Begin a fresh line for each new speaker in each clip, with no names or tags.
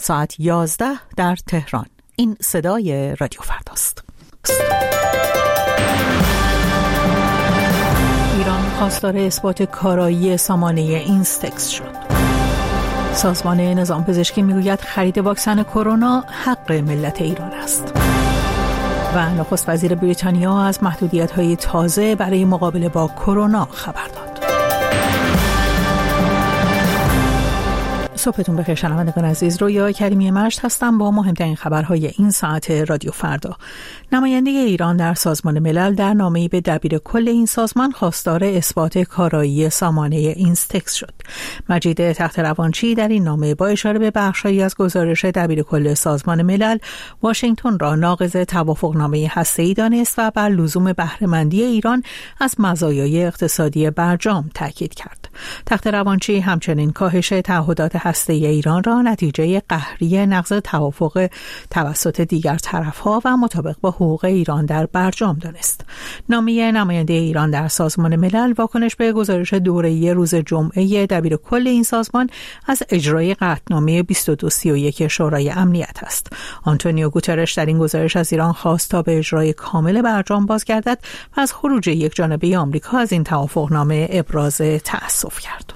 ساعت 11 در تهران. این صدای رادیو فرداست. ایران خواستار اثبات کارایی سامانه اینستکس شد. سازمان نظام پزشکی میگوید خرید واکسن کرونا حق ملت ایران است. و نخست وزیر بریتانیا از محدودیت‌های تازه برای مقابله با کرونا خبر داد. صبحتون بخیر شنوندگان عزیز، رویا کریمی مشت هستم با مهمترین خبرهای این ساعت رادیو فردا. نماینده ایران در سازمان ملل در نامه‌ای به دبیر کل این سازمان خواستار اثبات کارایی سامانه اینستکس شد. مجید تخت‌روانچی در این نامه با اشاره به بخش‌هایی از گزارش دبیر کل سازمان ملل واشنگتن را ناقض توافقنامه هسته‌ای دانست و بر لزوم بهره‌مندی ایران از مزایای اقتصادی برجام تاکید کرد. تخت‌روانچی همچنین کاهش تعهدات هسته‌ای ایران را نتیجه قهری نقض توافق توسط دیگر طرف‌ها و مطابق با حقوق ایران در برجام دانست. نامه نماینده ایران در سازمان ملل واکنش به گزارش دوره‌ای روز جمعه دبیر کل این سازمان از اجرای قطعنامه 2231 شورای امنیت است. آنتونیو گوترش در این گزارش از ایران خواست تا به اجرای کامل برجام بازگردد و از خروج یکجانبه آمریکا از این توافقنامه ابراز تأسف کرد.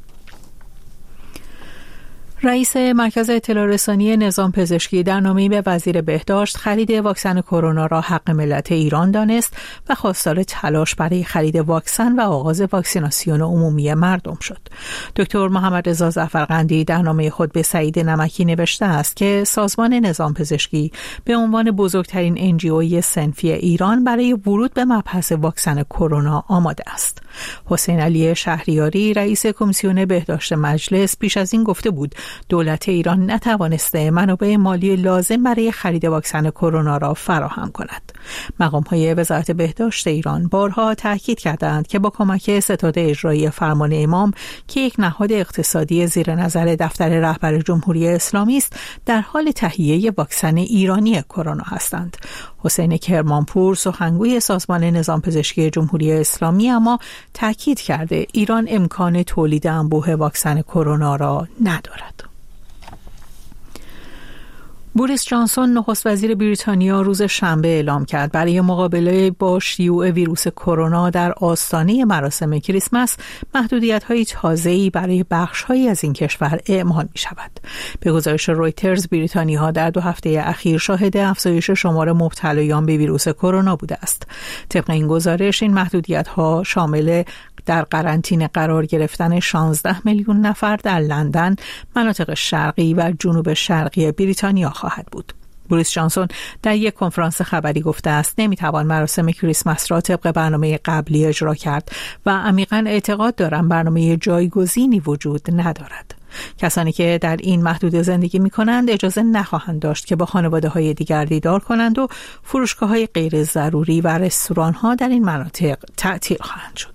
رئیس مرکز اطلاع رسانی نظام پزشکی در نامه‌ای به وزیر بهداشت خرید واکسن کرونا را حق ملت ایران دانست و خواستار تلاش برای خرید واکسن و آغاز واکسیناسیون عمومی مردم شد. دکتر محمد رضا ظفرقندی در نامه خود به سعید نمکی نوشته است که سازمان نظام پزشکی به عنوان بزرگترین NGO صنفی ایران برای ورود به مبحث واکسن کرونا آماده است. حسین علی شهریاری رئیس کمیسیون بهداشت مجلس پیش از این گفته بود دولت ایران نتوانسته منابع مالی لازم برای خرید واکسن کرونا را فراهم کند. مقام‌های وزارت بهداشت ایران بارها تاکید کردند که با کمک ستاد اجرایی فرمان امام که یک نهاد اقتصادی زیر نظر دفتر رهبر جمهوری اسلامی است، در حال تهیه واکسن ایرانی کرونا هستند. حسین کرمانپور سخنگوی سازمان نظام پزشکی جمهوری اسلامی اما تاکید کرده ایران امکان تولید انبوه واکسن کرونا را ندارد. بوریس جانسون نخست وزیر بریتانیا روز شنبه اعلام کرد برای مقابله با شیوع ویروس کرونا در آستانه مراسم کریسمس محدودیت‌های تازه‌ای برای بخش‌هایی از این کشور اعمال می‌شود. به گزارش رویترز بریتانیاها در 2 هفته اخیر شاهد افزایش شمار مبتلایان به ویروس کرونا بوده است. طبق این گزارش این محدودیت‌ها شامل در قرنطینه قرار گرفتن 16 میلیون نفر در لندن، مناطق شرقی و جنوب شرقی بریتانیا خواهد بود. بوریس جانسون در یک کنفرانس خبری گفته است نمیتوان مراسم کریسمس را طبق برنامه قبلی اجرا کرد و عمیقاً اعتقاد دارم برنامه جایگزینی وجود ندارد. کسانی که در این محدوده زندگی می کنند اجازه نخواهند داشت که با خانواده های دیگر دیدار کنند و فروشگاه های غیر ضروری و رستوران ها در این مناطق تعطیل خواهند شد.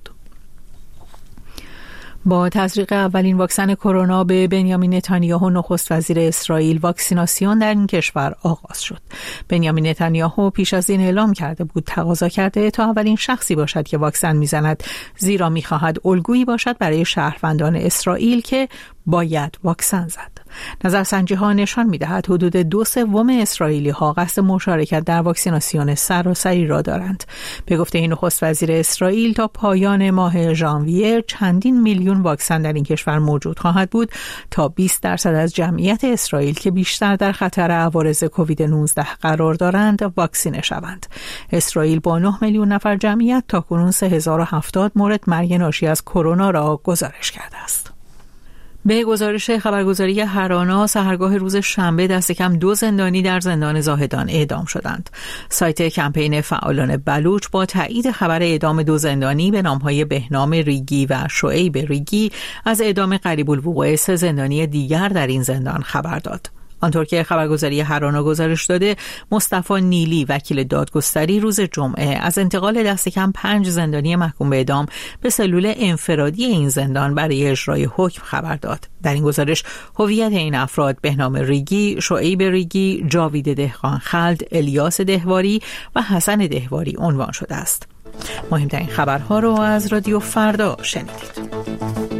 با تزریق اولین واکسن کرونا به بنیامین نتانیاهو نخست وزیر اسرائیل واکسیناسیون در این کشور آغاز شد. بنیامین نتانیاهو پیش از این اعلام کرده بود تقاضا کرده تا اولین شخصی باشد که واکسن میزند، زیرا میخواهد الگویی باشد برای شهروندان اسرائیل که باید واکسن زد. نظرسنجی ها نشان می‌دهد حدود 2/3 اسرائیلی ها قصد مشارکت در واکسیناسیون سراسری را دارند. به گفته این نخست وزیر اسرائیل تا پایان ماه ژانویه چندین میلیون واکسن در این کشور موجود خواهد بود تا 20% از جمعیت اسرائیل که بیشتر در خطر عوارض کووید 19 قرار دارند واکسینه شوند. اسرائیل با 9 میلیون نفر جمعیت تاکنون 3070 مورد مرگ ناشی از کرونا را گزارش کرده است. به گزارش خبرگزاری هرانا سحرگاه روز شنبه دست کم 2 زندانی در زندان زاهدان اعدام شدند. سایت کمپین فعالان بلوچ با تایید خبر اعدام 2 زندانی به نامهای بهنام ریگی و شعیب ریگی از اعدام قریب الوقوع 3 زندانی دیگر در این زندان خبر داد. آنطور که خبرگزاری هرانا گزارش داده، مصطفی نیلی وکیل دادگستری روز جمعه از انتقال دست کم 5 زندانی محکوم به اعدام به سلول انفرادی این زندان برای اجرای حکم خبر داد. در این گزارش هویت این افراد بهنام ریگی، شعیب ریگی، جاوید دهقان خلد، الیاس دهواری و حسن دهواری عنوان شده است. مهمترین خبرها رو از رادیو فردا شنیدید.